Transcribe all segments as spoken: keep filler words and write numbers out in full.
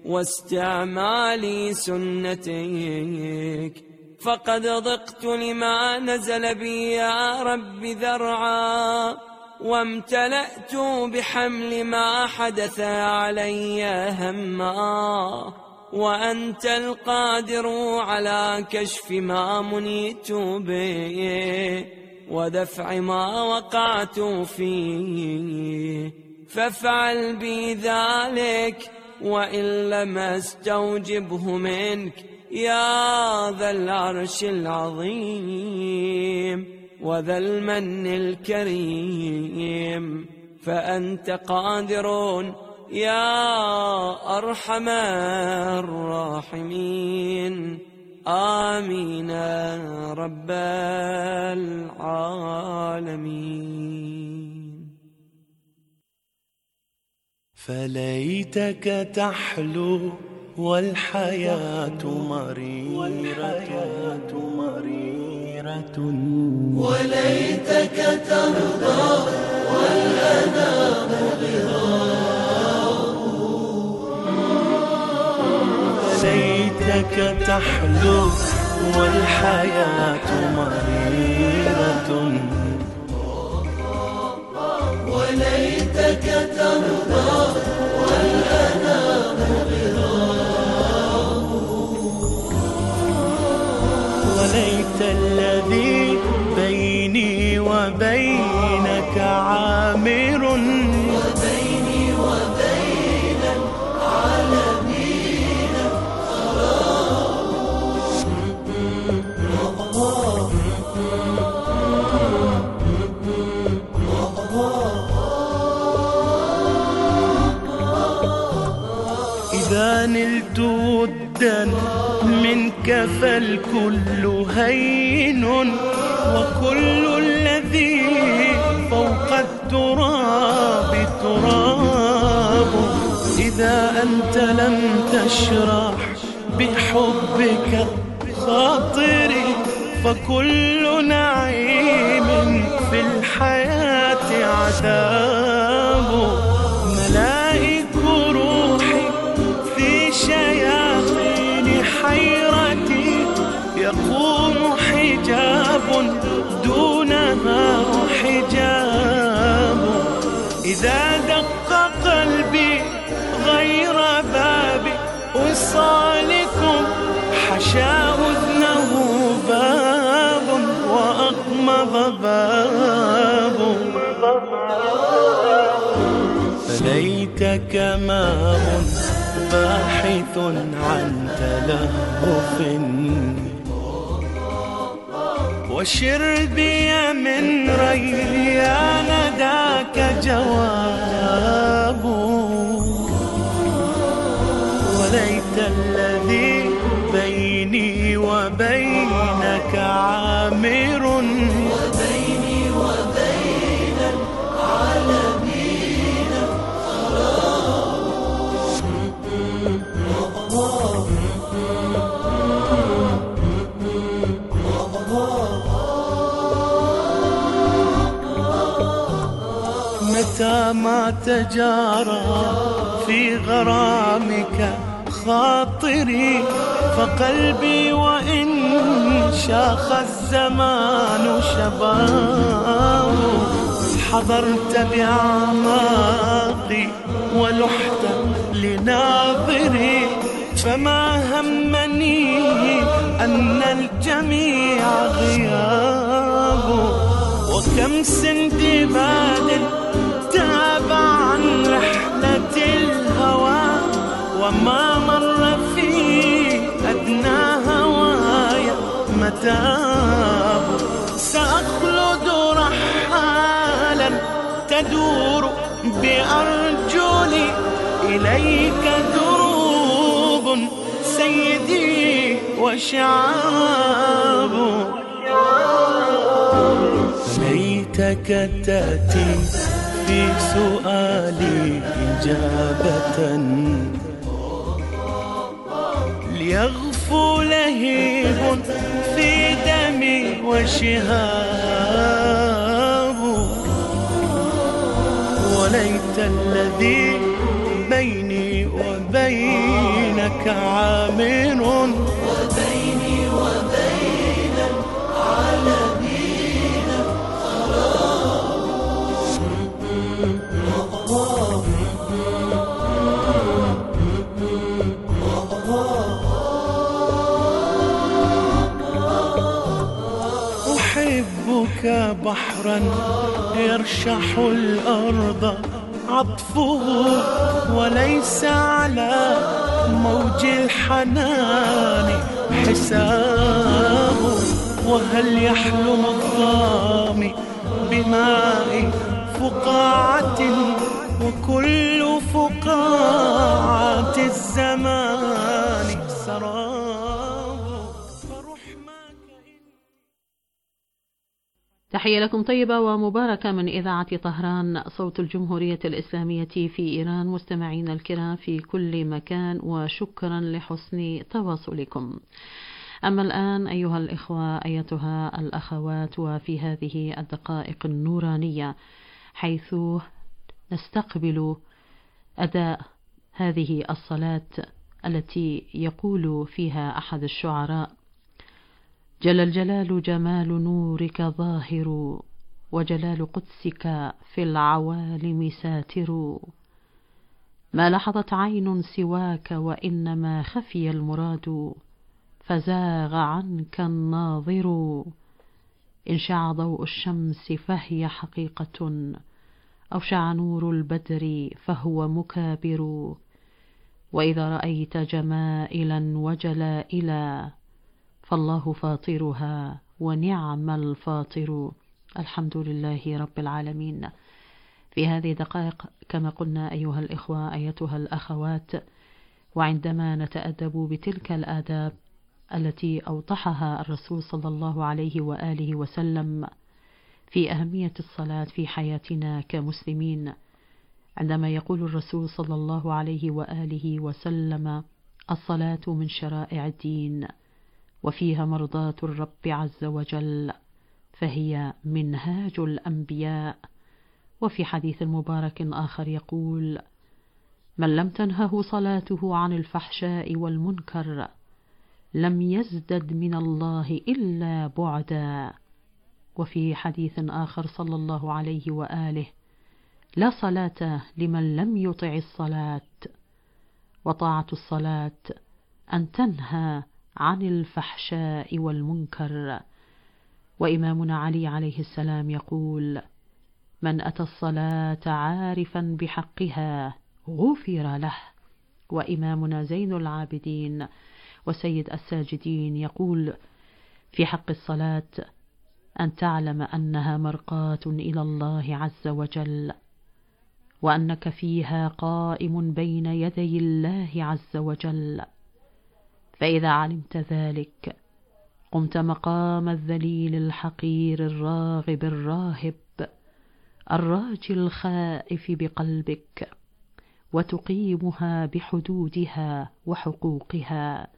واستعمال سنتك، فقد ضقت لما نزل بي يا رب ذرعا، وامتلأت بحمل ما حدث علي هما، وأنت القادر على كشف ما منيت به ودفع ما وقعت فيه، فافعل بي ذلك وإن لم استوجبه منك يا ذا العرش العظيم وذا المن الكريم، فأنت قادر يا أرحم الراحمين. آمين رب العالمين. فليتك تحلو والحياة مريرة مريرة، وليتك ترضى والأنام غراب، ليتك تحلو والحياة مريرة، وليتك ترضى والأنام غراب، وليت الذي بيني وبينك عامر، وبيني وبين العالمين إذا نلت ودا منك فالكل هين، وكل الذي فوق التراب تراب، إذا أنت لم تشرح بحبك خاطري فكل نعيم في الحياة عذاب، ملائك روحي في شياطين حيرتي يقوم حجاب دونها حجاب، إذا دق قلبي غير باب وصالكم حشا أذنه باب وأغمض باب، فليتك ماء باحث عن تلهف، وشربي من ريان ذاك جواب، وليت الذي بيني وبينك عامر، وبيني وبين العالمين متى ما تجارى في غرامك خاطري فقلبي وإن شاخ الزمان شباب، حضرت بأعماقي ولحت لناظري فما همني أن الجميع غياب، وكم سندباد تاب عن رحلة الهوى وما مر في أدنى هوايا متاب، سأخلد رحالا تدور بأرجلي إليك دروب سيدي وشعاب، ليتك تأتي في سؤالي إجابة ليغفو لهيب في دمي وشهاب، وليت الذي بيني وبين إنك عامر وبيني وبين العالمين أحبك بحرا يرشح الأرض عطفه وليس على موج الحنان حسابه. وهل يحلم الظامي بماء فقاعة وكل فقاعة الزمان سراب فرحمك. تحية لكم طيبة ومباركة من إذاعة طهران صوت الجمهورية الإسلامية في إيران. مستمعين الكرام في كل مكان، وشكرا لحسن تواصلكم. أما الآن أيها الإخوة أيتها الأخوات، وفي هذه الدقائق النورانية حيث نستقبل أداء هذه الصلاة التي يقول فيها أحد الشعراء: جل الجلال جمال نورك ظاهر وجلال قدسك في العوالم ساتر. ما لحظت عين سواك وإنما خفي المراد فزاغ عنك الناظر. إن شع ضوء الشمس فهي حقيقة أو شع نور البدر فهو مكابر. وإذا رأيت جمائلا وجلائلا فالله فاطرها ونعم الفاطر. الحمد لله رب العالمين. في هذه الدقائق كما قلنا أيها الإخوة أيتها الأخوات، وعندما نتأدب بتلك الآداب التي أوضحها الرسول صلى الله عليه وآله وسلم في أهمية الصلاة في حياتنا كمسلمين، عندما يقول الرسول صلى الله عليه وآله وسلم: الصلاة من شرائع الدين وفيها مرضاة الرب عز وجل فهي منهاج الأنبياء. وفي حديث مبارك آخر يقول: من لم تنهه صلاته عن الفحشاء والمنكر لم يزدد من الله إلا بعدا. وفي حديث آخر صلى الله عليه وآله: لا صلاة لمن لم يطع الصلاة. وطاعة الصلاة أن تنهى عن الفحشاء والمنكر. وإمامنا علي عليه السلام يقول: من أتى الصلاة عارفا بحقها غفر له. وإمامنا زين العابدين وسيد الساجدين يقول في حق الصلاة: أن تعلم أنها مرقاة إلى الله عز وجل، وأنك فيها قائم بين يدي الله عز وجل. فإذا علمت ذلك قمت مقام الذليل الحقير الراغب الراهب الراجي الخائف بقلبك، وتقيمها بحدودها وحقوقها.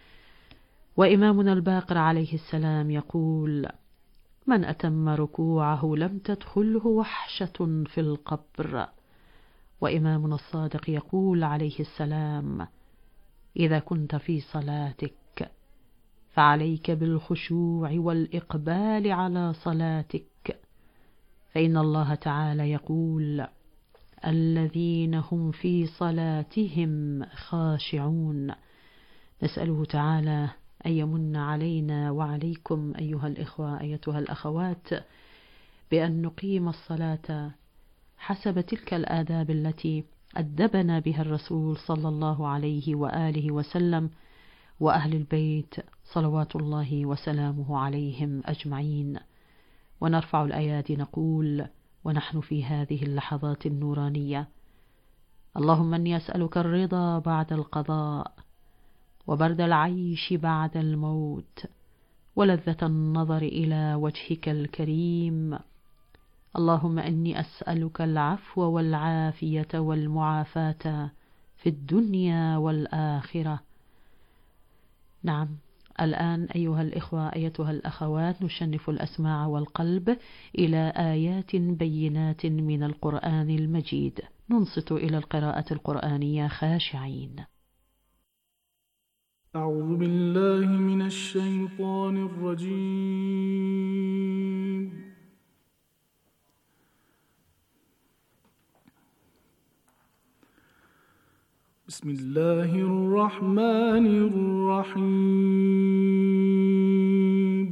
وإمامنا الباقر عليه السلام يقول: من أتم ركوعه لم تدخله وحشة في القبر. وإمامنا الصادق يقول عليه السلام: إذا كنت في صلاتك فعليك بالخشوع والإقبال على صلاتك، فإن الله تعالى يقول: الذين هم في صلاتهم خاشعون. نسأله تعالى أن يمن علينا وعليكم أيها الإخوة أيتها الأخوات بأن نقيم الصلاة حسب تلك الآداب التي أدبنا بها الرسول صلى الله عليه وآله وسلم وأهل البيت صلوات الله وسلامه عليهم أجمعين. ونرفع الأيادي نقول ونحن في هذه اللحظات النورانية: اللهم إني أسألك الرضا بعد القضاء، وبرد العيش بعد الموت، ولذة النظر إلى وجهك الكريم. اللهم إني أسألك العفو والعافية والمعافاة في الدنيا والآخرة. نعم، الآن أيها الإخوة أيتها الأخوات نشنف الأسماع والقلب إلى آيات بينات من القرآن المجيد، ننصت إلى القراءة القرآنية خاشعين. أعوذ بالله من الشيطان الرجيم. بسم الله الرحمن الرحيم.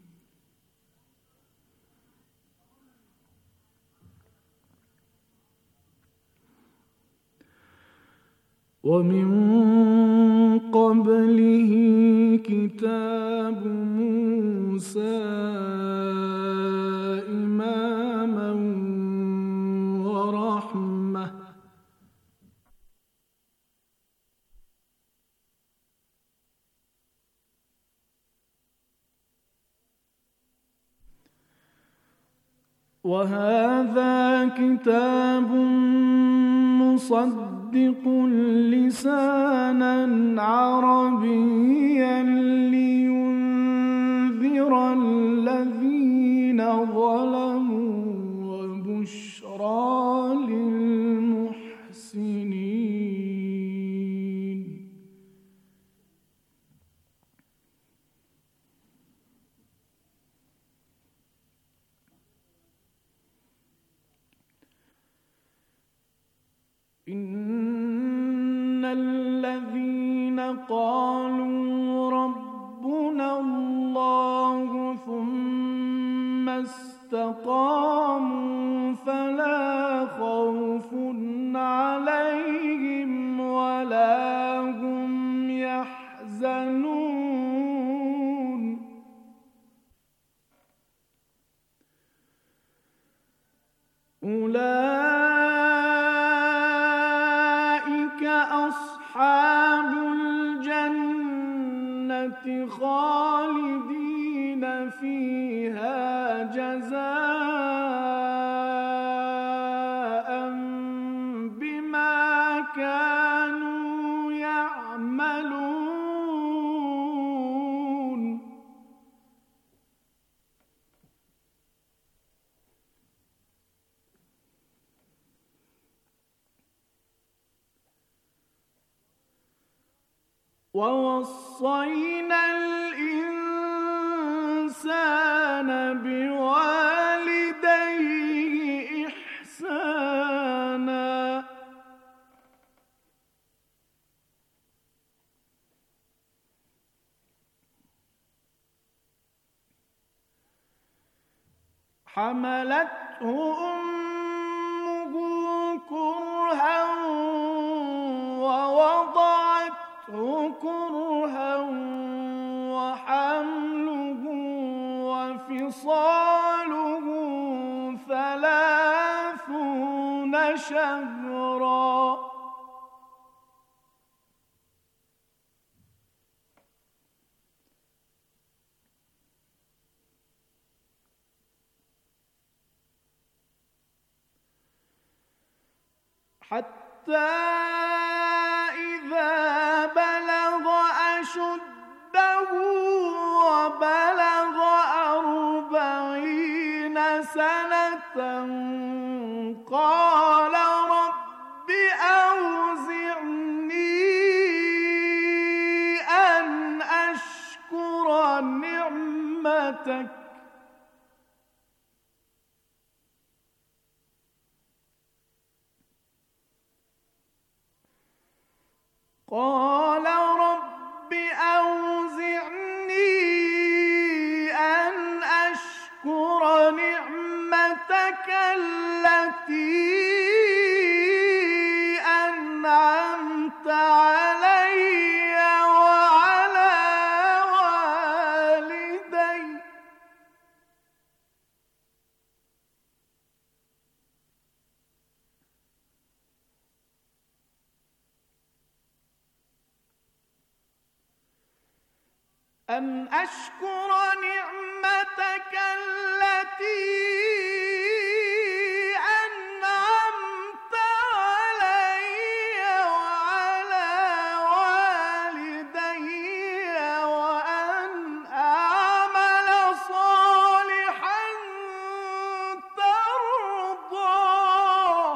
ومن قبله كتاب موسى إماما ورحمة وهذا كتاب مصدق لسانا عربيا لينذر الذين ظلموا وبشرى للمحسنين. إن الذين قالوا ربنا الله ثم استقاموا فلا خوف عليهم ولا هم يحزنون. أولئك أصحاب الجنة خالدين فيها جزاء بما كانوا يعملون. ووصينا الإنسان بوالديه إحسانا حملته أمه كرها ووضعته كرها وحمله وفصاله ثلاثون شهرا حتى إذا بلغ أشده وبلغ أربعين سنة قال رب أوزعني أن أشكر نعمتك قال رب أوزعني أن أشكر نعمتك التي أنعمت علي وعلى والدي أن أشكر نعمتك التي أنعمت علي وعلى والدي وأن أعمل صالحا ترضاه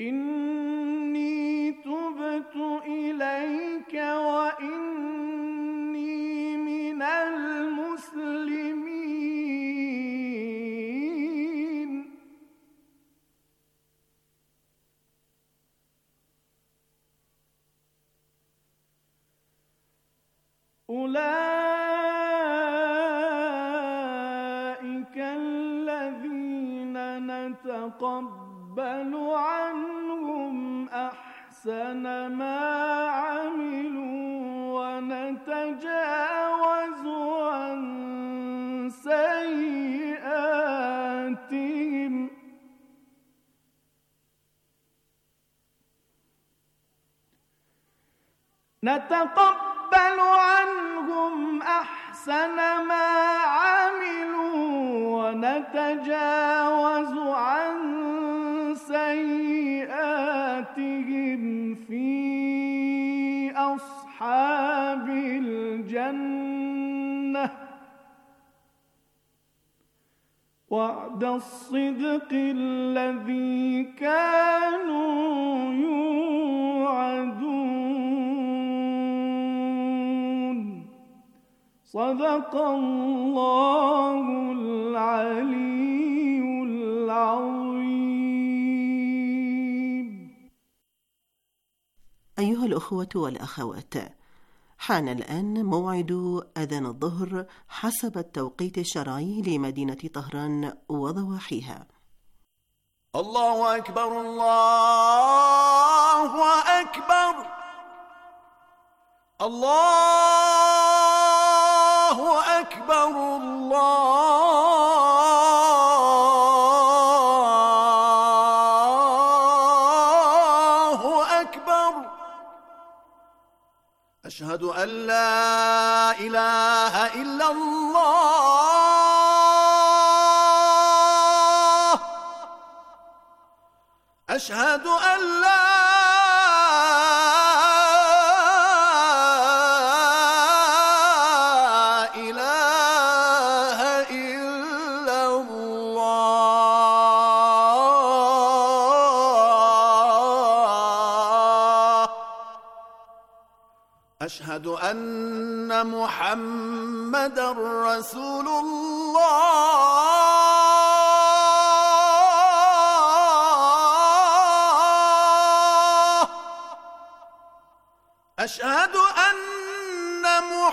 إني تبت إليك وإني من المسلمين. أولئك الذين نتقبل عنهم أحسن ما عملوا ونتجاوز عن سيئاتهم نتقبل عنهم أحسن ما عملوا ونتجاوز عن سيئاتهم في أصحاب الجنة وعد الصدق الذي كانوا يوعدون. صدق الله العلي العظيم. أيها الأخوة والأخوات، حان الآن موعد أذان الظهر حسب التوقيت الشرعي لمدينة طهران وضواحيها. الله أكبر الله أكبر الله أكبر الله أكبر. أشهد أن لا إله إلا الله أشهد أن لا إله إلا الله أشهد أن محمدًا رسول الله أشهد أن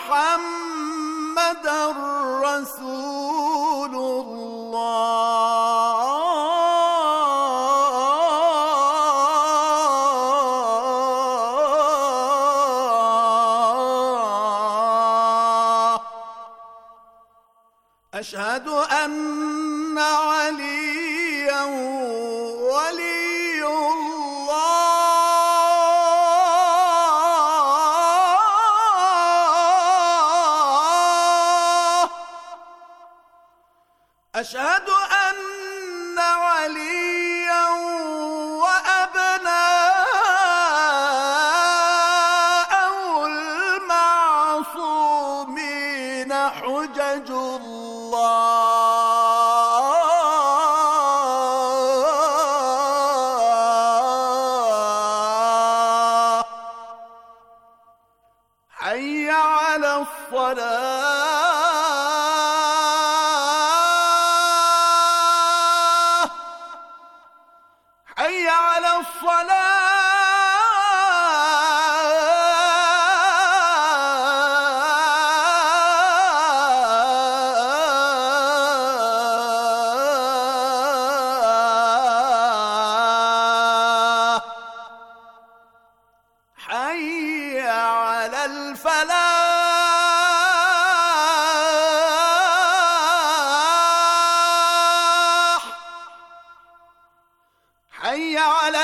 محمدًا رسول الله أشهد أن عليا ولي الله أشهد أن عليا وأبناءه المعصومين حجج الله حي على الصلاة حي على الصلاة حي على الفلاح حي على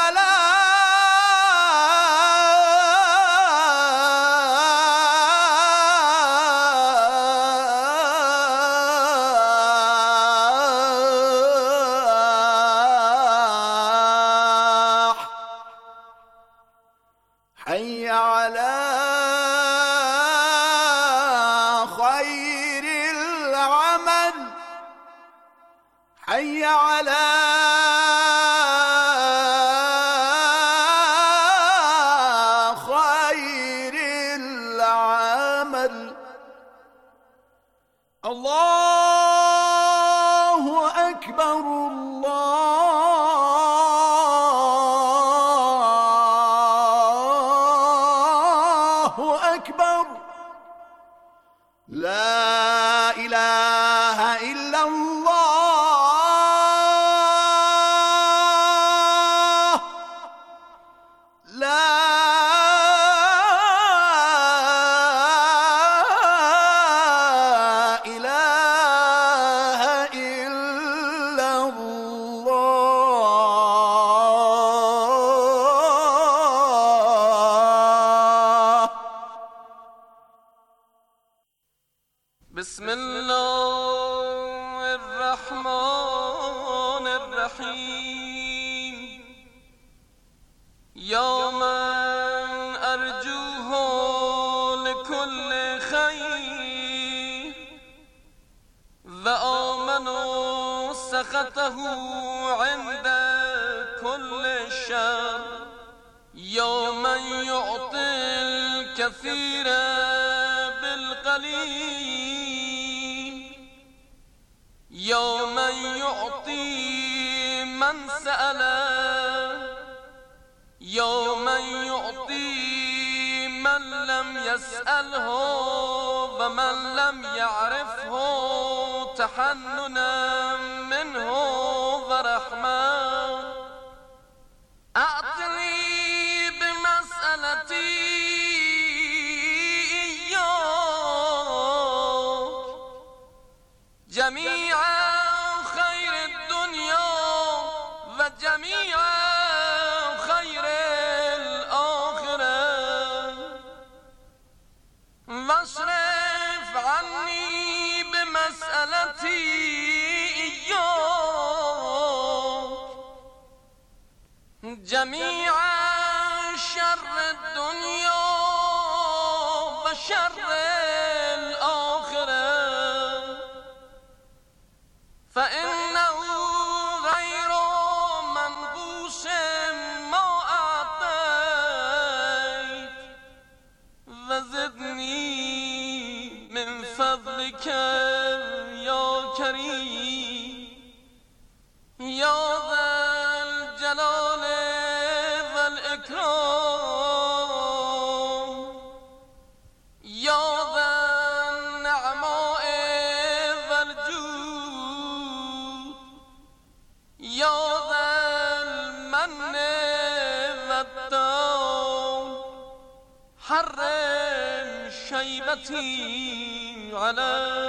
الفلاح حي على خير العمل حي على أكبر لا إله إلا الله لا إله إلا الله. بسم الله الرحمن الرحيم يا من أرجوه لكل خير وآمن سخطه عند كل شر يا من يعطي الكثير بالقليل يا من يعطي من سأله يا من يعطي من لم يسأله ومن لم يعرفه تحننا منه ورحمة أعطني بمسألتي إياك جميع خير الدنيا وجميع خير الآخرة واصرف عني بمسألتي إياك جميع شر الدنيا وشر الآخرة فإنه غير منقوص ما أعطيت وزدني من فضلك يا كريم يا ذا الجلال والإكرام يا ذا النعماء والجود يا ذا المن والطول حرم شيبتي على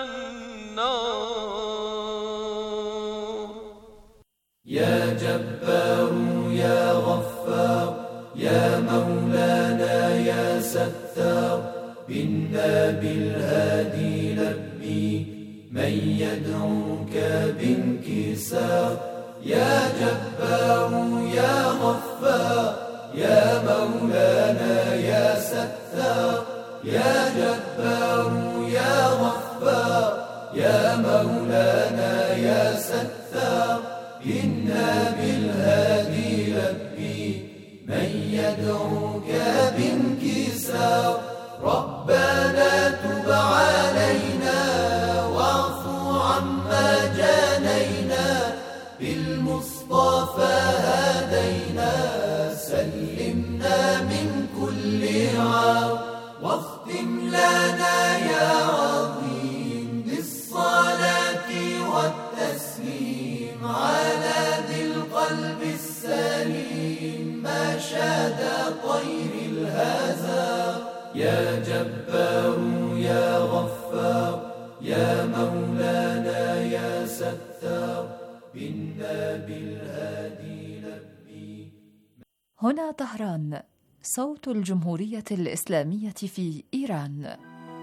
النار. يا جبار يا غفار يا مولانا يا ستار بنا بالهادي لبي من يدعوك بانكسار. يا جبار يا غفار يا مولانا يا ستار يا جبار يا غفار يا مولانا يا ستار إنا بالهادي لبي من يدعوك بانكسار. ربنا تب علينا واعفو عما جانينا بالمصطفى هدينا سلمنا من كل عار واختم لنا يا عظيم بالصلاة والتسليم على ذي القلب السليم ما شاد طير الهزار. يا جبار يا غفار يا مولانا يا ستار بنا بالهادي لبي. هنا طهران صوت الجمهورية الإسلامية في إيران.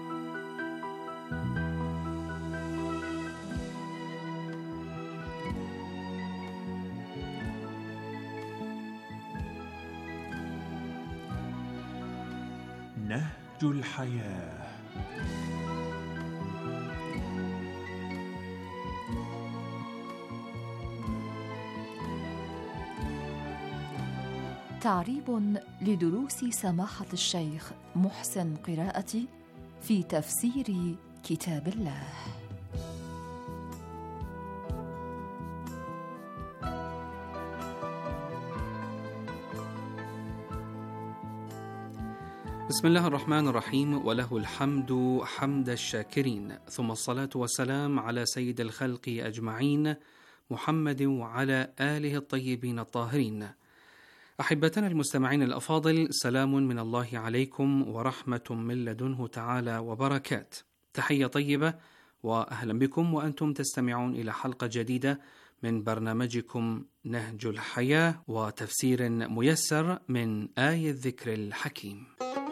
نهج الحياة. تعريب لدروس سماحة الشيخ محسن قراءتي في تفسير كتاب الله. بسم الله الرحمن الرحيم، وله الحمد حمد الشاكرين، ثم الصلاة والسلام على سيد الخلق أجمعين محمد وعلى آله الطيبين الطاهرين. أحبتنا المستمعين الأفاضل، سلام من الله عليكم ورحمة من لدنه تعالى وبركات. تحية طيبة وأهلا بكم وأنتم تستمعون إلى حلقة جديدة من برنامجكم نهج الحياة وتفسير ميسر من آي الذكر الحكيم.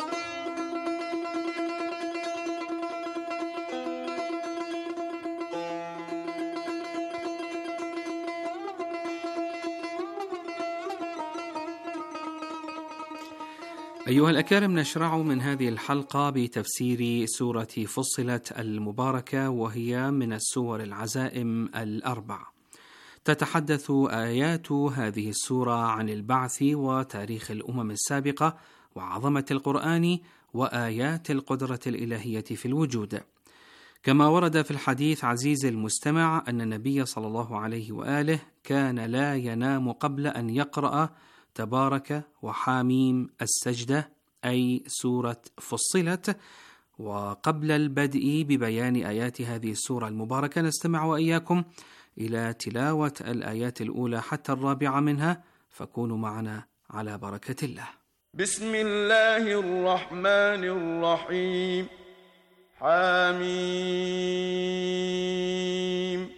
أيها الأكارم، نشرع من هذه الحلقة بتفسير سورة فصلت المباركة، وهي من السور العزائم الأربع. تتحدث آيات هذه السورة عن البعث وتاريخ الأمم السابقة وعظمة القرآن وآيات القدرة الإلهية في الوجود. كما ورد في الحديث عزيز المستمع أن النبي صلى الله عليه وآله كان لا ينام قبل أن يقرأ تبارك وحاميم السجدة، أي سورة فصلت. وقبل البدء ببيان آيات هذه السورة المباركة نستمع وإياكم إلى تلاوة الآيات الأولى حتى الرابعة منها، فكونوا معنا على بركة الله. بسم الله الرحمن الرحيم. حاميم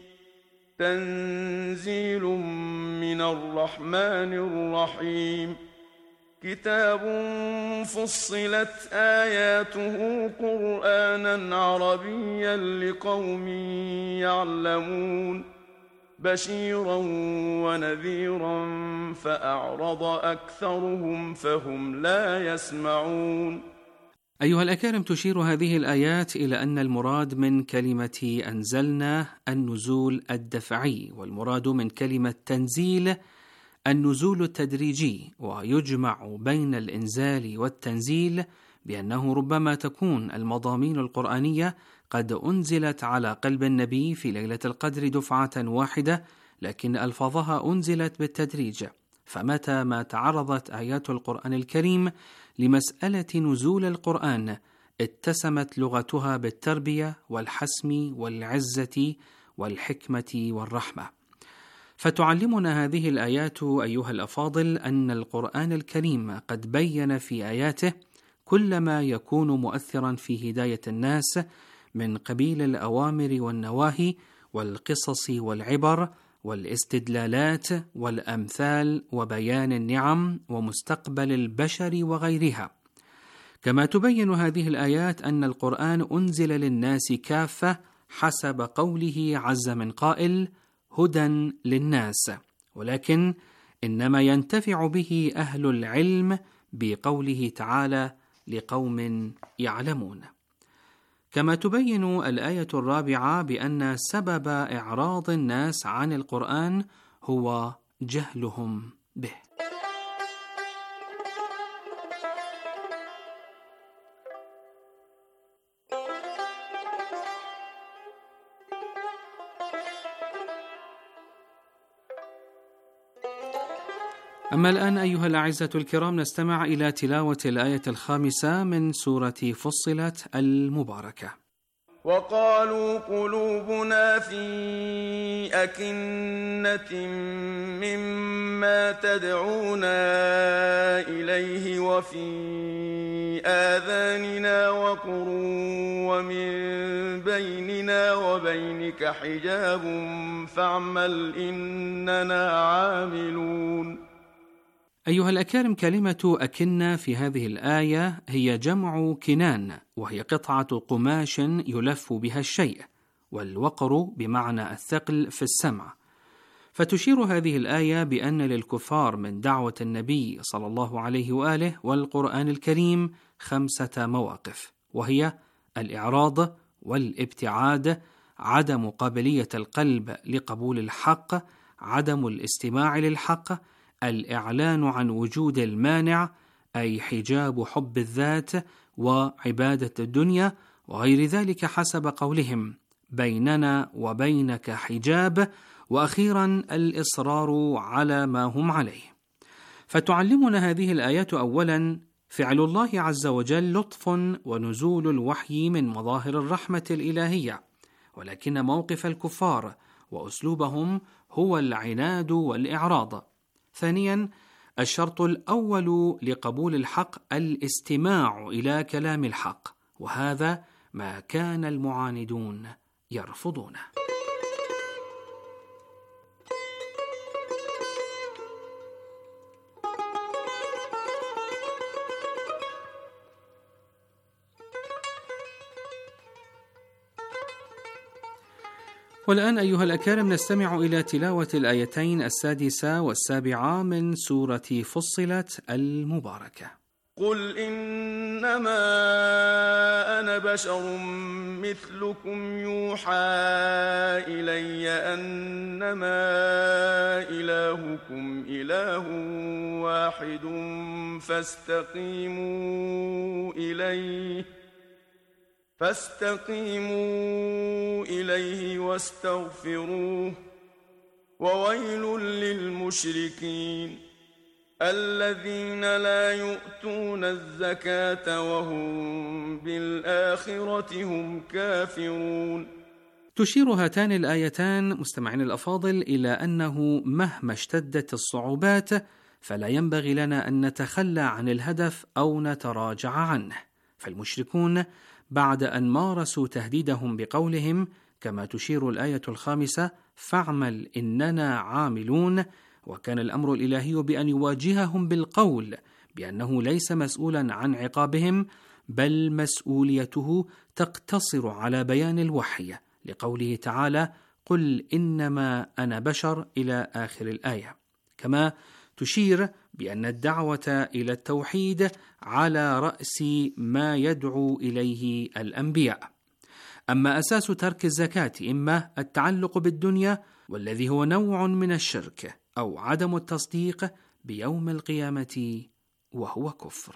تنزيل من الرحمن الرحيم. كتاب فصلت آياته قرآنا عربيا لقوم يعلمون، بشيرا ونذيرا فأعرض أكثرهم فهم لا يسمعون. أيها الأكارم، تشير هذه الآيات إلى أن المراد من كلمة أنزلنا النزول الدفعي، والمراد من كلمة تنزيل النزول التدريجي، ويجمع بين الإنزال والتنزيل بأنه ربما تكون المضامين القرآنية قد أنزلت على قلب النبي في ليلة القدر دفعة واحدة، لكن ألفاظها أنزلت بالتدريج. فمتى ما تعرضت آيات القرآن الكريم لمسألة نزول القرآن اتسمت لغتها بالتربية والحسم والعزة والحكمة والرحمة. فتعلمنا هذه الآيات أيها الأفاضل أن القرآن الكريم قد بين في آياته كل ما يكون مؤثرا في هداية الناس من قبيل الأوامر والنواهي والقصص والعبر والاستدلالات والأمثال وبيان النعم ومستقبل البشر وغيرها. كما تبين هذه الآيات أن القرآن أنزل للناس كافة حسب قوله عز من قائل: هدى للناس، ولكن إنما ينتفع به أهل العلم بقوله تعالى: لقوم يعلمون. كما تبين الآية الرابعة بأن سبب إعراض الناس عن القرآن هو جهلهم به. أما الآن أيها الأعزة الكرام، نستمع إلى تلاوة الآية الخامسة من سورة فصلت المباركة. وقالوا قلوبنا في أكنة مما تدعونا إليه وفي آذاننا وقر ومن بيننا وبينك حجاب فاعمل إننا عاملون. أيها الأكارم، كلمة أكنة في هذه الآية هي جمع كنان، وهي قطعة قماش يلف بها الشيء، والوقر بمعنى الثقل في السمع. فتشير هذه الآية بأن للكفار من دعوة النبي صلى الله عليه وآله والقرآن الكريم خمسة مواقف، وهي الإعراض والابتعاد، عدم قابلية القلب لقبول الحق، عدم الاستماع للحق، الإعلان عن وجود المانع أي حجاب حب الذات وعبادة الدنيا وغير ذلك حسب قولهم بيننا وبينك حجاب، وأخيرا الإصرار على ما هم عليه. فتعلمنا هذه الآيات أولا فعل الله عز وجل لطف ونزول الوحي من مظاهر الرحمة الإلهية، ولكن موقف الكفار وأسلوبهم هو العناد والإعراض. ثانيا، الشرط الأول لقبول الحق الاستماع إلى كلام الحق، وهذا ما كان المعاندون يرفضونه. والآن أيها الأكارم نستمع إلى تلاوة الآيتين السادسة والسابعة من سورة فصلت المباركة. قل إنما أنا بشر مثلكم يوحى إلي أنما إلهكم إله واحد فاستقيموا إليه فاستقيموا إليه واستغفروه وويل للمشركين الذين لا يؤتون الزكاة وهم بالآخرة هم كافرون. تشير هاتان الآيتان مستمعين الأفاضل إلى أنه مهما اشتدت الصعوبات فلا ينبغي لنا أن نتخلى عن الهدف أو نتراجع عنه، فالمشركون بعد أن مارسوا تهديدهم بقولهم كما تشير الآية الخامسة فاعمل إننا عاملون، وكان الأمر الإلهي بأن يواجههم بالقول بأنه ليس مسؤولا عن عقابهم، بل مسؤوليته تقتصر على بيان الوحي لقوله تعالى قل إنما أنا بشر إلى آخر الآية. كما تشير بأن الدعوة إلى التوحيد على رأس ما يدعو إليه الأنبياء. أما أساس ترك الزكاة إما التعلق بالدنيا والذي هو نوع من الشرك، أو عدم التصديق بيوم القيامة وهو كفر.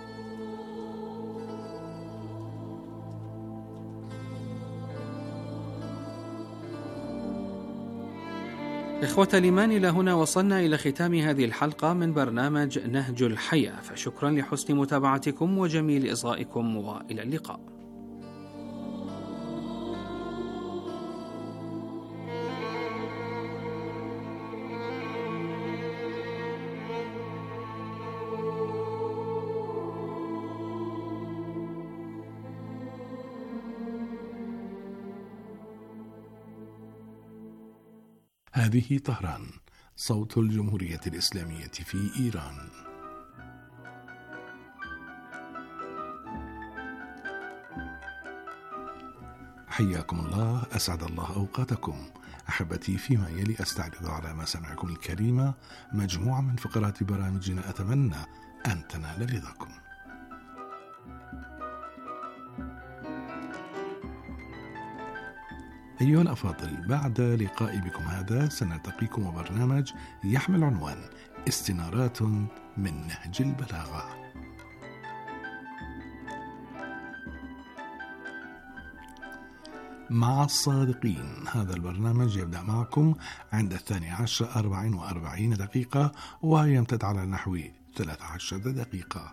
إخوة الإيمان، إلى هنا وصلنا إلى ختام هذه الحلقة من برنامج نهج الحياة، فشكرا لحسن متابعتكم وجميل إصغائكم، وإلى اللقاء. هذه طهران، صوت الجمهورية الإسلامية في إيران. حياكم الله، أسعد الله أوقاتكم. أحبتي، فيما يلي أستعرض على مسامعكم الكريمة مجموعة من فقرات برامجنا أتمنى أن تنال رضاكم. أيها الأفاضل، بعد لقائي بكم هذا سنلتقيكم وبرنامج يحمل عنوان استنارات من نهج البلاغة. مع الصادقين، هذا البرنامج يبدأ معكم عند الثاني عشر أربع وأربعين دقيقة ويمتد على نحو ثلاث عشر دقيقة.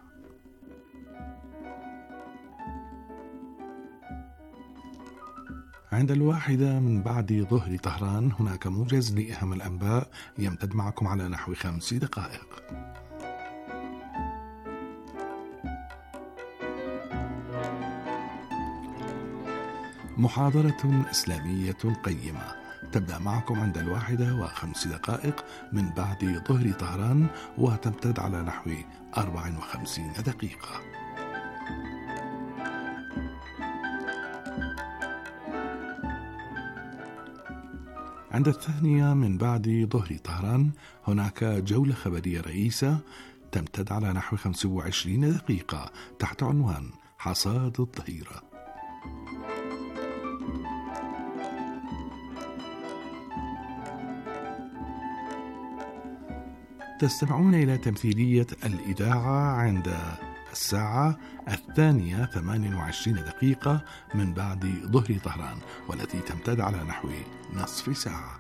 عند الواحدة من بعد ظهر طهران هناك موجز لأهم الأنباء يمتد معكم على نحو خمس دقائق. محاضرة إسلامية قيمة تبدأ معكم عند الواحدة وخمس دقائق من بعد ظهر طهران وتمتد على نحو أربع وخمسين دقيقة. عند الثانية من بعد ظهر طهران هناك جولة خبرية رئيسة تمتد على نحو خمس وعشرين دقيقة تحت عنوان حصاد الظهيرة. تستمعون إلى تمثيلية الإذاعة عند الساعة الثانية ثمان وعشرين دقيقة من بعد ظهر طهران، والتي تمتد على نحو نصف ساعة.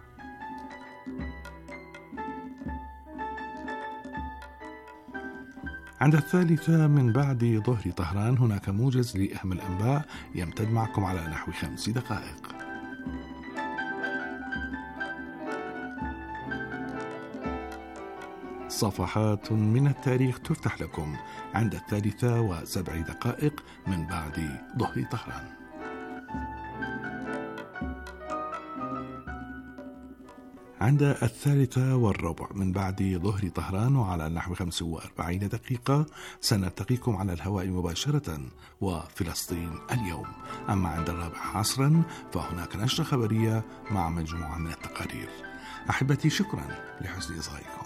عند الثالثة من بعد ظهر طهران هناك موجز لأهم الأنباء يمتد معكم على نحو خمس دقائق. صفحات من التاريخ تفتح لكم عند الثالثة وسبع دقائق من بعد ظهر طهران. عند الثالثة والربع من بعد ظهر طهران وعلى نحو خمس وأربعين دقيقة سنلتقيكم على الهواء مباشرة وفلسطين اليوم. أما عند الرابع عصرا فهناك نشرة خبرية مع مجموعة من التقارير. أحبتي، شكرا لحسن إصغائكم.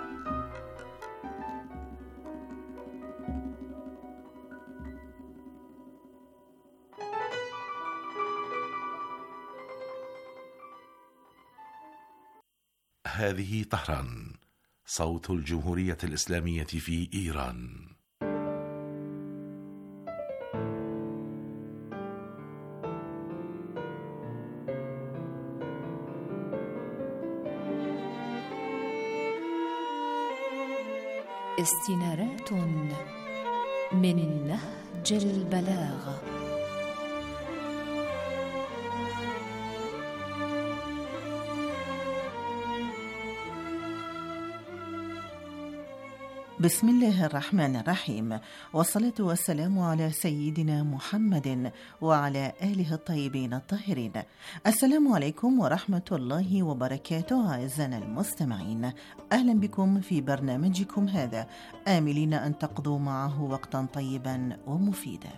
هذه طهران، صوت الجمهورية الإسلامية في إيران. استنارات من نهج البلاغة. بسم الله الرحمن الرحيم، والصلاة والسلام على سيدنا محمد وعلى آله الطيبين الطاهرين. السلام عليكم ورحمة الله وبركاته. أعزائنا المستمعين، أهلا بكم في برنامجكم هذا، آملين أن تقضوا معه وقتا طيبا ومفيدا.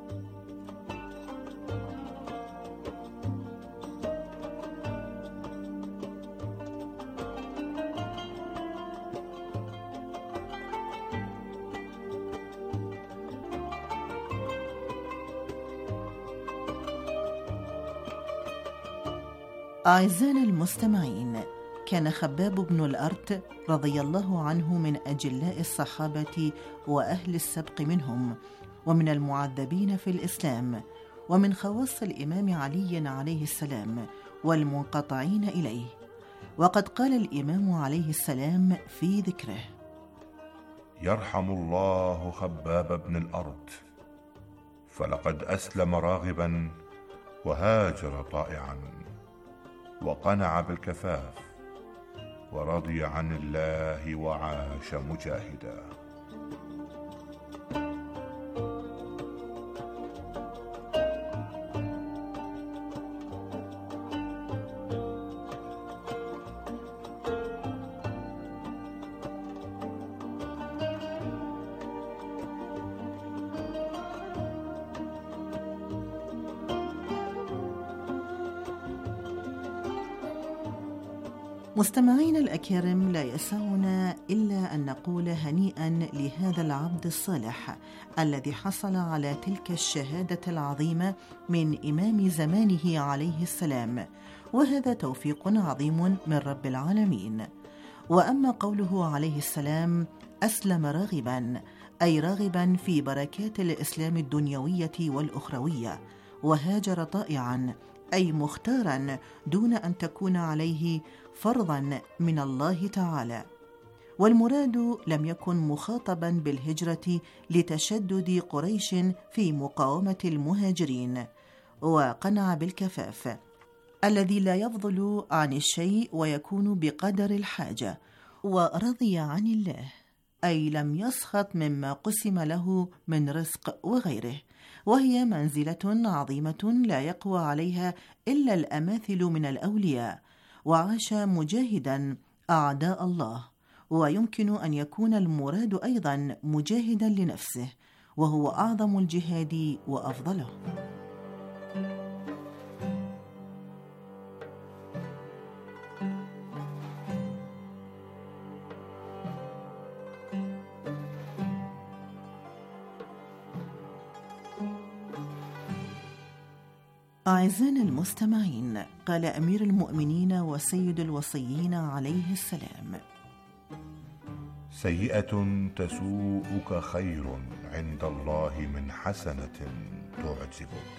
أعزائنا المستمعين، كان خباب بن الأرت رضي الله عنه من أجلاء الصحابة وأهل السبق منهم، ومن المعذبين في الإسلام، ومن خواص الإمام علي عليه السلام والمنقطعين إليه. وقد قال الإمام عليه السلام في ذكره: يرحم الله خباب بن الأرت، فلقد أسلم راغبا وهاجر طائعا، وقنع بالكفاف، ورضي عن الله وعاش مجاهدا. مستمعين الأكارم، لا يسعنا إلا أن نقول هنيئا لهذا العبد الصالح الذي حصل على تلك الشهادة العظيمة من إمام زمانه عليه السلام، وهذا توفيق عظيم من رب العالمين. وأما قوله عليه السلام أسلم راغبا، أي راغبا في بركات الإسلام الدنيوية والأخروية، وهاجر طائعا، أي مختارا دون أن تكون عليه فرضا من الله تعالى. والمراد لم يكن مخاطبا بالهجرة لتشدد قريش في مقاومة المهاجرين، وقنع بالكفاف الذي لا يفضل عن الشيء ويكون بقدر الحاجة، ورضي عن الله، أي لم يسخط مما قسم له من رزق وغيره، وهي منزلة عظيمة لا يقوى عليها إلا الأماثل من الأولياء. وعاش مجاهدا أعداء الله، ويمكن أن يكون المراد أيضا مجاهدا لنفسه، وهو أعظم الجهاد وأفضله. أعزائنا المستمعين، قال أمير المؤمنين وسيد الوصيين عليه السلام: سيئة تسوءك خير عند الله من حسنة تعجبك.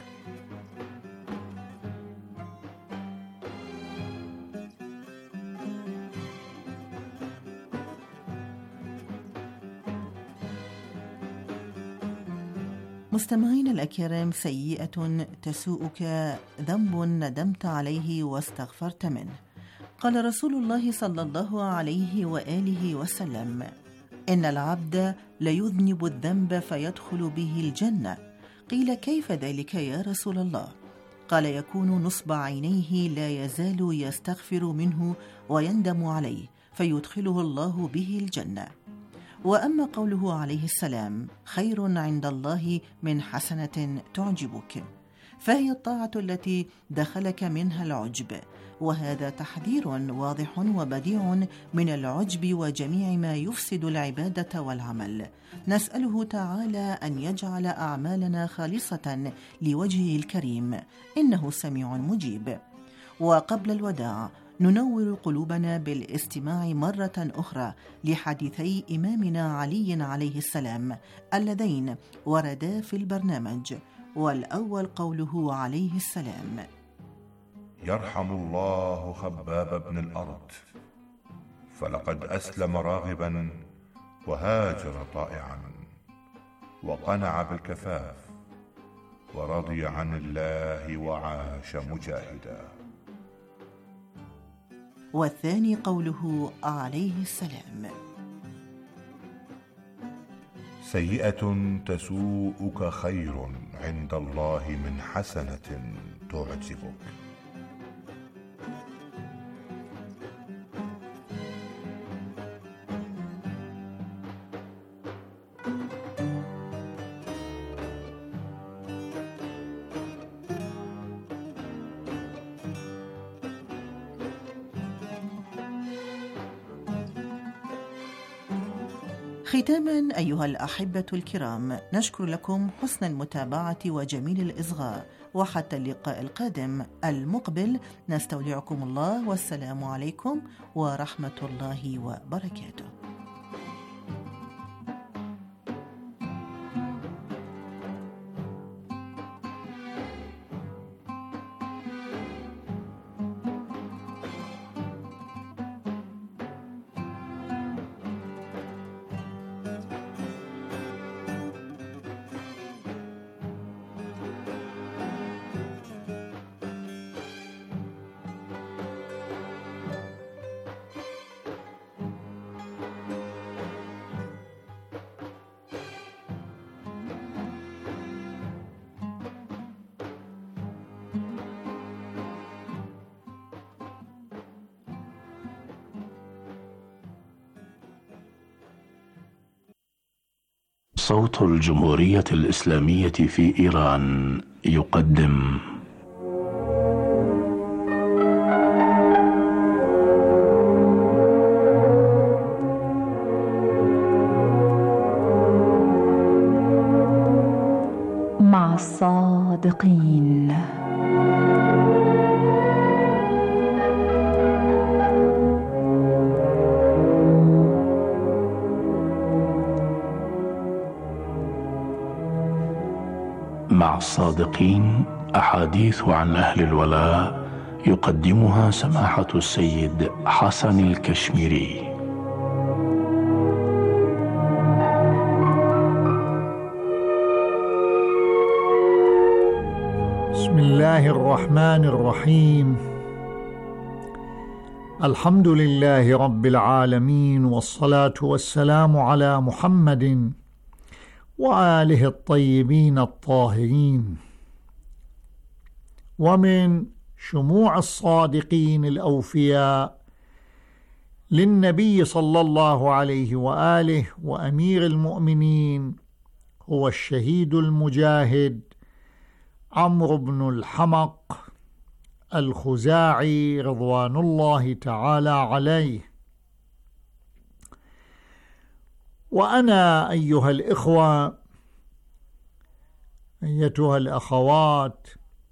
مستمعين الأكرام، سيئة تسوءك ذنب ندمت عليه واستغفرت منه. قال رسول الله صلى الله عليه وآله وسلم: إن العبد ليذنب الذنب فيدخل به الجنة. قيل: كيف ذلك يا رسول الله؟ قال: يكون نصب عينيه لا يزال يستغفر منه ويندم عليه فيدخله الله به الجنة. وأما قوله عليه السلام: خير عند الله من حسنة تعجبك، فهي الطاعة التي دخلك منها العجب، وهذا تحذير واضح وبديع من العجب وجميع ما يفسد العبادة والعمل. نسأله تعالى أن يجعل أعمالنا خالصة لوجهه الكريم، إنه سميع مجيب. وقبل الوداع ننور قلوبنا بالاستماع مرة أخرى لحديثي إمامنا علي عليه السلام اللذين وردا في البرنامج. والأول قوله عليه السلام: يرحم الله خباب بن الأرض، فلقد أسلم راغبا وهاجر طائعا وقنع بالكفاف ورضي عن الله وعاش مجاهدا. والثاني قوله عليه السلام: سيئة تسوءك خير عند الله من حسنة تعجبك. ختاما أيها الأحبة الكرام، نشكر لكم حسن المتابعة وجميل الإصغاء، وحتى اللقاء القادم المقبل نستودعكم الله، والسلام عليكم ورحمة الله وبركاته. صوت الجمهورية الإسلامية في إيران يقدم مع الصادقين. مع الصادقين أحاديث عن أهل الولاء يقدمها سماحة السيد حسن الكشميري. بسم الله الرحمن الرحيم. الحمد لله رب العالمين، والصلاة والسلام على محمد وآله الطيبين الطاهرين. ومن شموع الصادقين الأوفياء للنبي صلى الله عليه وآله وأمير المؤمنين هو الشهيد المجاهد عمرو بن الحمق الخزاعي رضوان الله تعالى عليه. وأنا أيها الإخوة أيتها الأخوات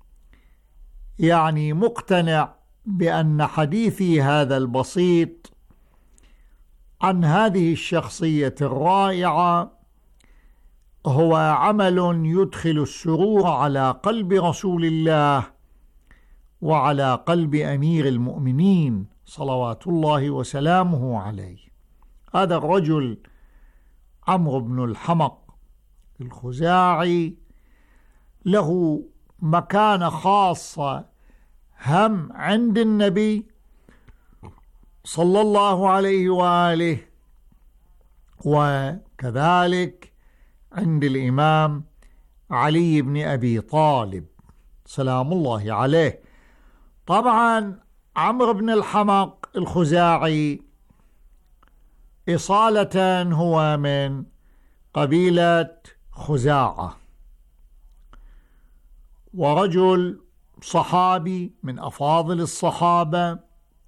يعني مقتنع بأن حديثي هذا البسيط عن هذه الشخصية الرائعة هو عمل يدخل السرور على قلب رسول الله وعلى قلب أمير المؤمنين صلوات الله وسلامه عليه. هذا الرجل عمرو بن الحمق الخزاعي له مكانة خاصة هم عند النبي صلى الله عليه وآله، وكذلك عند الإمام علي بن أبي طالب سلام الله عليه. طبعا عمرو بن الحمق الخزاعي إصالة هو من قبيلة خزاعة، ورجل صحابي من أفاضل الصحابة،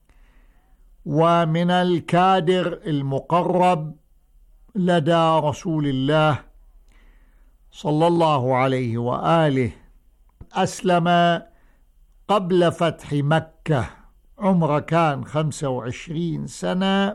ومن الكادر المقرب لدى رسول الله صلى الله عليه وآله. أسلم قبل فتح مكة، عمره كان خمسة وعشرين سنة،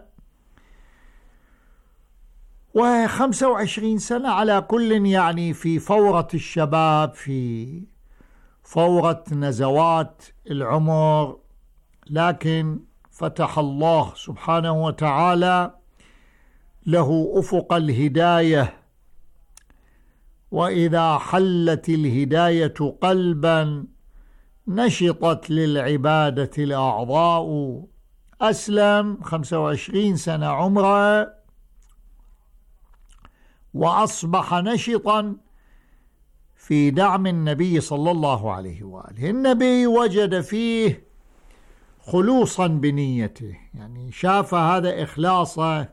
وخمسة وعشرين سنة على كل يعني في فورة الشباب، في فورة نزوات العمر، لكن فتح الله سبحانه وتعالى له أفق الهداية، وإذا حلت الهداية قلبا نشطت للعبادة الأعضاء. أسلم خمسة وعشرين سنة عمره، وأصبح نشطا في دعم النبي صلى الله عليه وآله. النبي وجد فيه خلوصا بنيته، يعني شاف هذا إخلاصه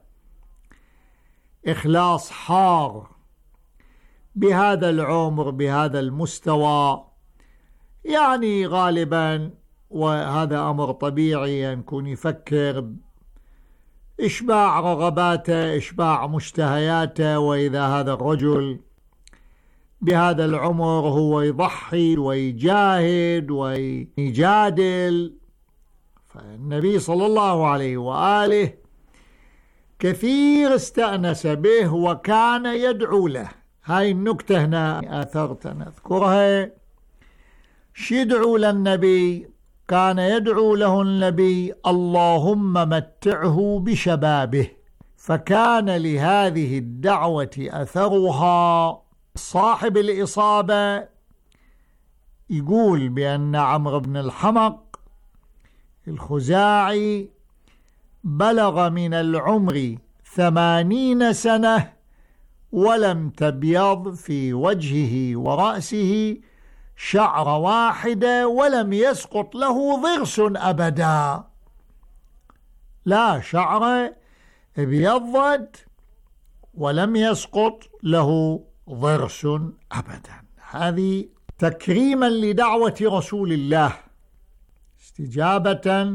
إخلاص حار بهذا العمر بهذا المستوى. يعني غالبا، وهذا أمر طبيعي، يكون يفكر إشباع رغباته، إشباع مشتهياته، وإذا هذا الرجل بهذا العمر هو يضحي ويجاهد ويجادل، فالنبي صلى الله عليه وآله كثير استأنس به وكان يدعو له. هاي النكتة هنا آثرت أن أذكرها. شيدعو للنبي؟ كان يدعو له النبي اللهم متعه بشبابه، فكان لهذه الدعوة أثرها. صاحب الإصابة يقول بأن عمرو بن الحمق الخزاعي بلغ من العمر ثمانين سنة ولم تبيض في وجهه ورأسه شعر واحدة، ولم يسقط له ضرس أبدا. لا شعر ابيضت ولم يسقط له ضرس أبدا. هذه تكريما لدعوة رسول الله، استجابة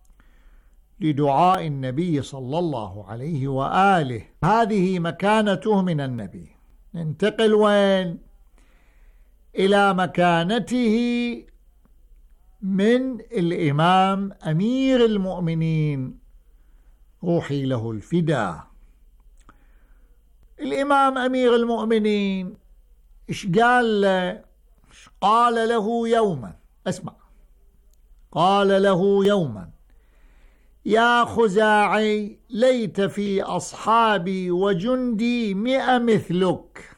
لدعاء النبي صلى الله عليه وآله. هذه مكانته من النبي. ننتقل وين؟ إلى مكانته من الإمام أمير المؤمنين روحي له الفداء. الإمام أمير المؤمنين إيش قال له؟ قال له يوما، اسمع، قال له يوما يا خزاعي ليت في أصحابي وجندي مئة مثلك.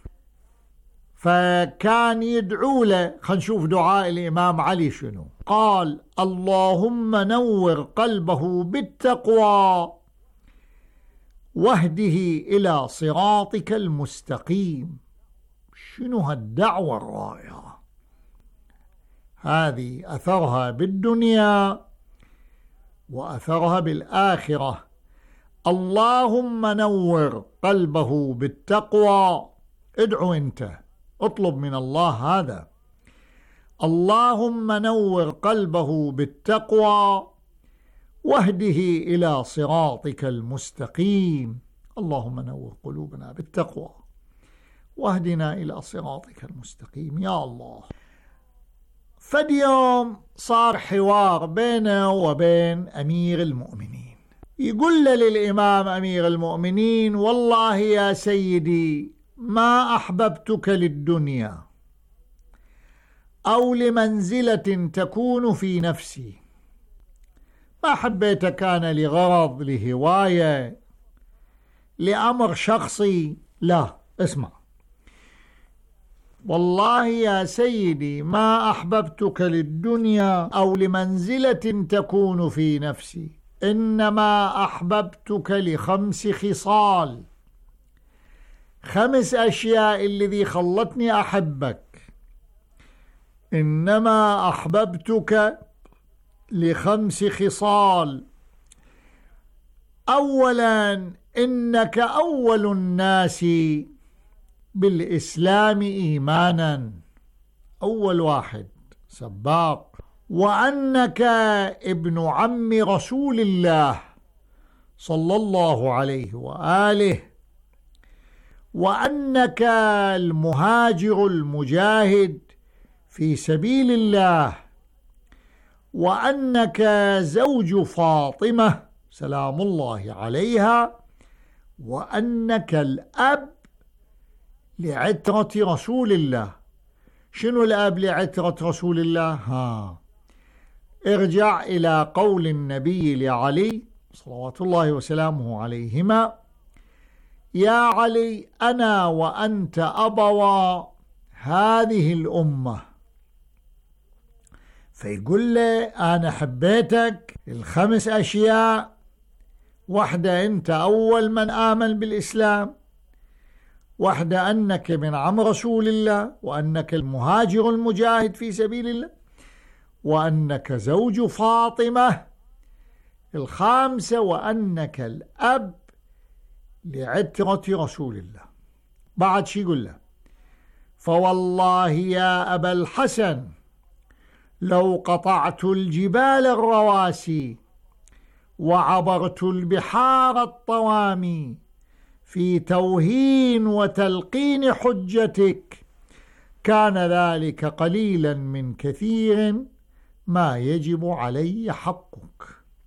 فكان يدعو له. خلينا نشوف دعاء الإمام علي شنو قال: اللهم نور قلبه بالتقوى واهده إلى صراطك المستقيم. شنو هالدعوة الرائعة هذه، أثرها بالدنيا وأثرها بالآخرة. اللهم نور قلبه بالتقوى. ادعو انت، اطلب من الله هذا. اللهم نور قلبه بالتقوى واهده إلى صراطك المستقيم. اللهم نور قلوبنا بالتقوى واهدنا إلى صراطك المستقيم يا الله. فاليوم صار حوار بينه وبين أمير المؤمنين. يقول للإمام أمير المؤمنين: والله يا سيدي ما أحببتك للدنيا أو لمنزلة تكون في نفسي، ما حبيتك أنا لغرض، لهواية، لأمر شخصي، لا. اسمع، والله يا سيدي ما أحببتك للدنيا أو لمنزلة تكون في نفسي، إنما أحببتك لخمس خصال، خمس أشياء الذي خلتني أحبك. إنما أحببتك لخمس خصال. أولا إنك أول الناس بالإسلام إيمانا، أول واحد سباق، وأنك ابن عم رسول الله صلى الله عليه وآله، وأنك المهاجر المجاهد في سبيل الله، وأنك زوج فاطمة سلام الله عليها، وأنك الأب لعترة رسول الله. شنو الأب لعترة رسول الله؟ ها ارجع إلى قول النبي لعلي صلوات الله وسلامه عليهما: يا علي أنا وأنت أبوا هذه الأمة. فيقول له أنا حبيتك الخمس أشياء، واحدة أنت أول من آمن بالإسلام، واحدة أنك من عم رسول الله، وأنك المهاجر المجاهد في سبيل الله، وأنك زوج فاطمة، الخامسة وأنك الأب لعترة رسول الله. بعد شي يقول له: فوالله يا أبا الحسن لو قطعت الجبال الرواسي وعبرت البحار الطوامي في توهين وتلقين حجتك كان ذلك قليلا من كثير ما يجب علي حقك.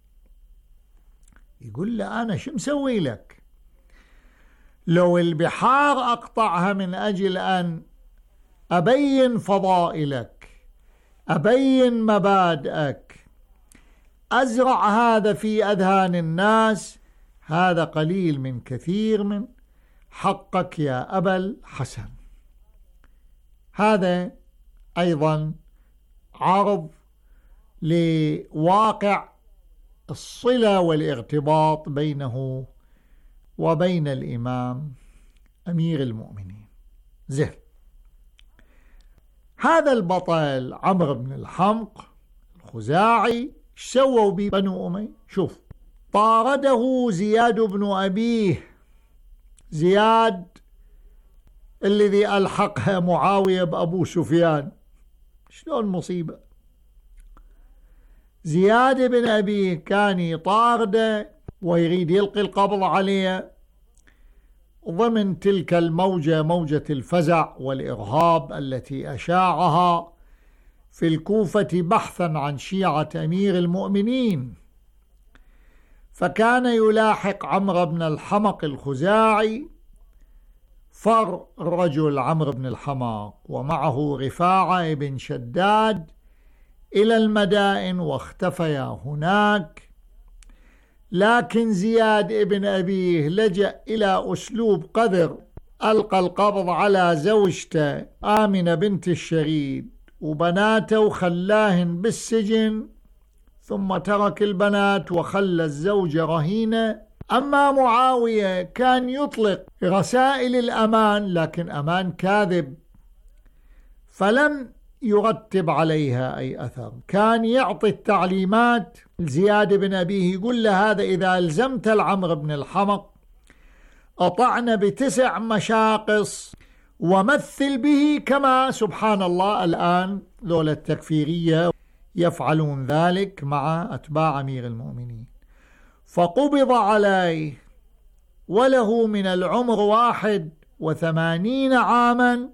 يقول له أنا شو مسوي لك؟ لو البحار أقطعها من أجل أن أبين فضائلك، أبين مبادئك، أزرع هذا في أذهان الناس، هذا قليل من كثير من حقك يا أبا الحسن. هذا أيضا عرض لواقع الصلة والارتباط بينه وبين الإمام أمير المؤمنين. زين، هذا البطل عمرو بن الحمق الخزاعي ايش سووا ببنو أمية؟ شوف، طارده زياد بن أبيه، زياد الذي ألحقها معاوية بأبو سفيان. شلون مصيبة! زياد بن أبيه كان يطارده ويريد يلقي القبض عليه ضمن تلك الموجة، موجة الفزع والإرهاب التي أشاعها في الكوفة بحثا عن شيعة أمير المؤمنين. فكان يلاحق عمرو بن الحمق الخزاعي، فر الرجل عمرو بن الحمق ومعه رفاعة بن شداد إلى المدائن واختفيا هناك. لكن زياد ابن أبيه لجأ إلى أسلوب قذر، ألقى القبض على زوجته آمنة بنت الشريد وبناته وخلاهن بالسجن، ثم ترك البنات وخلى الزوجة رهينة. أما معاوية كان يطلق رسائل الأمان، لكن أمان كاذب، فلم يرتب عليها أي أثر. كان يعطي التعليمات زياد بن أبيه، يقول له هذا إذا ألزمت العمر بن الحمق أطعنا بتسع مشاقص ومثل به، كما سبحان الله الآن لولا التكفيرية يفعلون ذلك مع أتباع أمير المؤمنين. فقبض عليه وله من العمر واحد وثمانين عاما،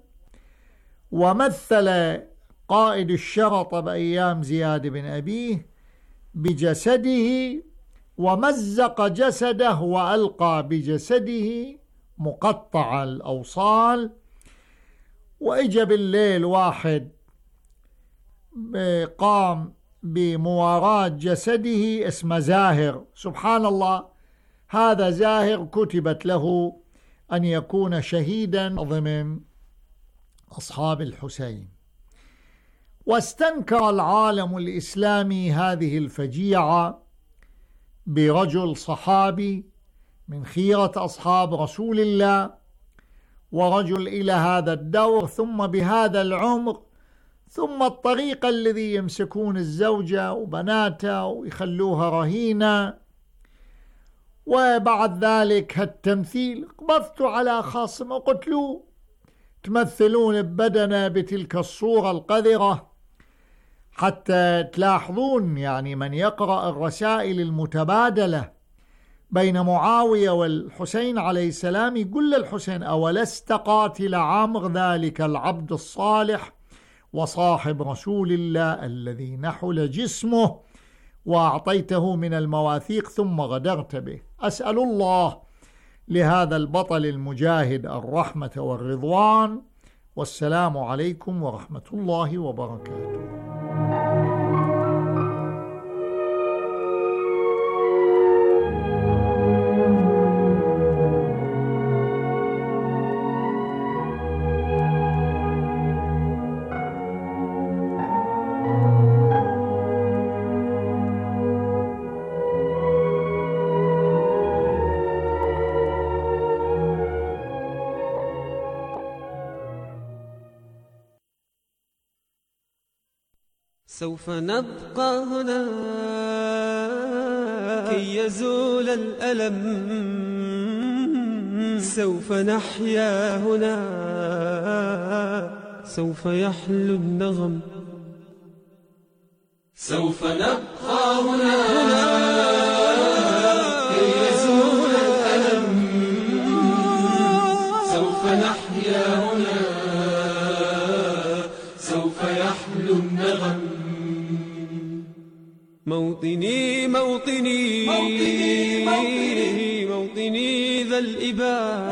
ومثل قائد الشرطة بأيام زياد بن أبيه بجسده ومزق جسده وألقى بجسده مقطع الأوصال. وإجا بالليل واحد قام بمواراة جسده اسمه زاهر. سبحان الله، هذا زاهر كتبت له أن يكون شهيدا ضمن أصحاب الحسين. واستنكر العالم الإسلامي هذه الفجيعة برجل صحابي من خيرة أصحاب رسول الله، ورجل إلى هذا الدور ثم بهذا العمر، ثم الطريقة الذي يمسكون الزوجة وبناتها ويخلوها رهينة، وبعد ذلك هالتمثيل. قبضت على خاصم وقلت له تمثلون ببدنه بتلك الصورة القذرة حتى تلاحظون يعني من يقرأ الرسائل المتبادلة بين معاوية والحسين عليه السلام يقول للحسين: أولست قاتل عمرو ذلك العبد الصالح وصاحب رسول الله الذي نحل جسمه وأعطيته من المواثيق ثم غدرت به. أسأل الله لهذا البطل المجاهد الرحمة والرضوان، والسلام عليكم ورحمة الله وبركاته. سوف نبقى هنا كي يزول الألم، سوف نحيا هنا سوف يحلو النغم. سوف نبقى هنا كي يزول الألم، سوف نحيا هنا سوف يحلو النغم. موطني موطني موطني موطني, موطني ذا الإباء،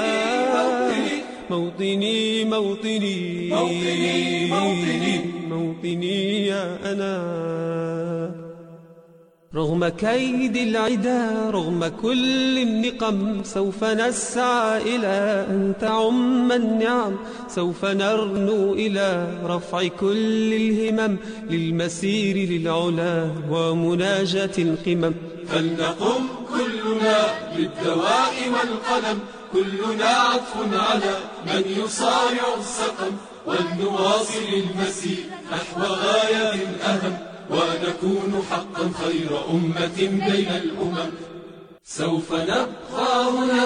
موطني موطني موطني موطني موطني يا أنا. رغم كيد العدا رغم كل النقم سوف نسعى إلى أن تعم النعم، سوف نرنو إلى رفع كل الهمم للمسير للعلا ومناجاة القمم. فلنقم كلنا بالدواء والقلم، كلنا عطف على من يصارع السقم، ولنواصل المسير نحو غاية أهم، ونكون حقا خير أمة بين الأمم. سوف نبقى هنا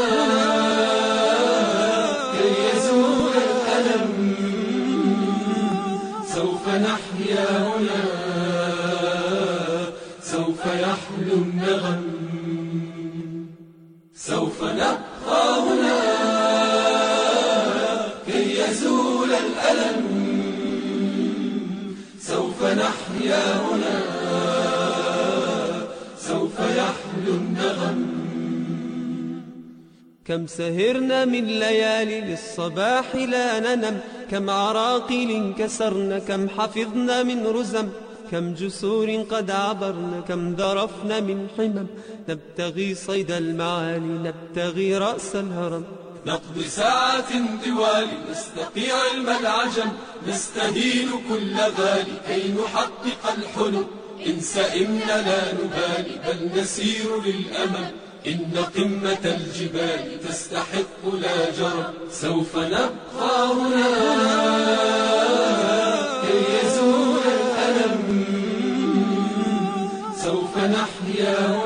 كي يزول الألم، سوف نحيا هنا سوف يحلو النغم. سوف نبقى هنا كي يزول الألم، سوف نحيا هنا سوف يحلو النغم. كم سهرنا من ليالي للصباح لا ننم، كم عراقيل كسرنا كم حفظنا من رزم، كم جسور قد عبرنا كم ذرفنا من حمم. نبتغي صيد المعالي نبتغي رأس الهرم، نقضي ساعات طوال نستقي علم العجم، نستهين كل غالي كي نحقق الحلم. إن سئمنا لا نبالي بل نسير للأمل، إن قمة الجبال تستحق لا جرم. سوف نبقى هنا كي يزول الألم، سوف نحيا